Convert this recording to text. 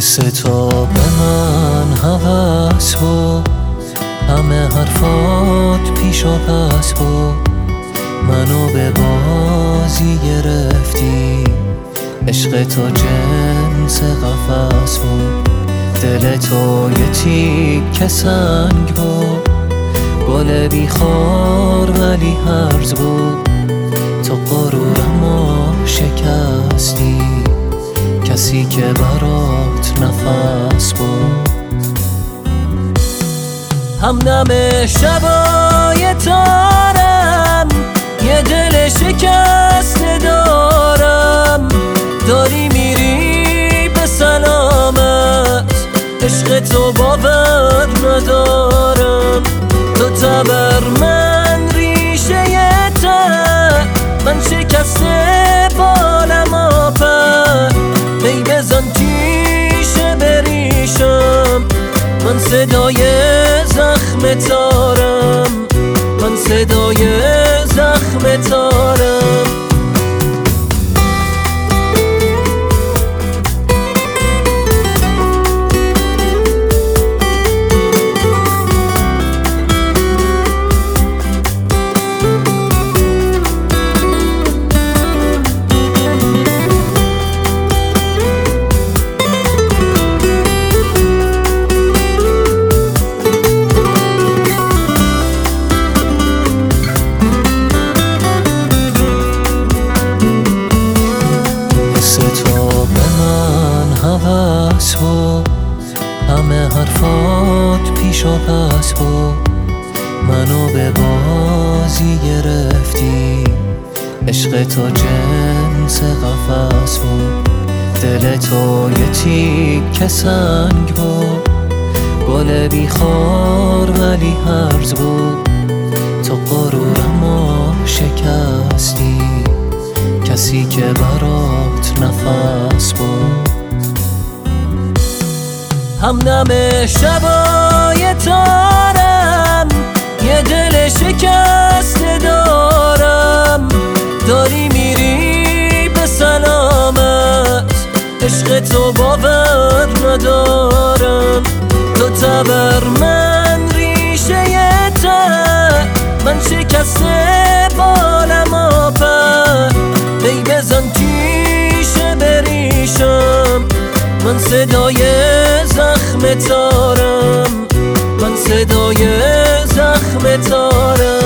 مثل تو به من هوس بود، همه حرفات پیش و پس بود، منو به بازی گرفتی. عشق تو جنس قفس بود، دل تو یه تیکه سنگ بود، گل بیخار ولی هرز بود. تو غرورمو شکستی، کسی که برات نفس بود. همدم شبای تارم، یه دل شکسته دارم، داری میری به سلامت، عشق تو باور ندارم. تو تبر من ریشه تر، من شکسته بالم آفر، می بزن تیشه بریشم، من صدای زخم تارم، من صدای زخم تارم. هوس بود، همه حرفات پیش و پس بود، منو به بازی گرفتی. عشق تو جنس قفس بود، دل تو یه تیکه سنگ بود، گل بیخار ولی هرز بود. تو غرورمو شکستی، کسی که برات نفس بود. همدم شبای تارم، یه دل شکسته دارم، داری میری به سلامت، عشق تو باور ندارم. تو تبر من ریشه تر، من شکسته بالم آفر، می بزن تیشه بریشم، من صدای زخم تارم، من صدای زخم تارم.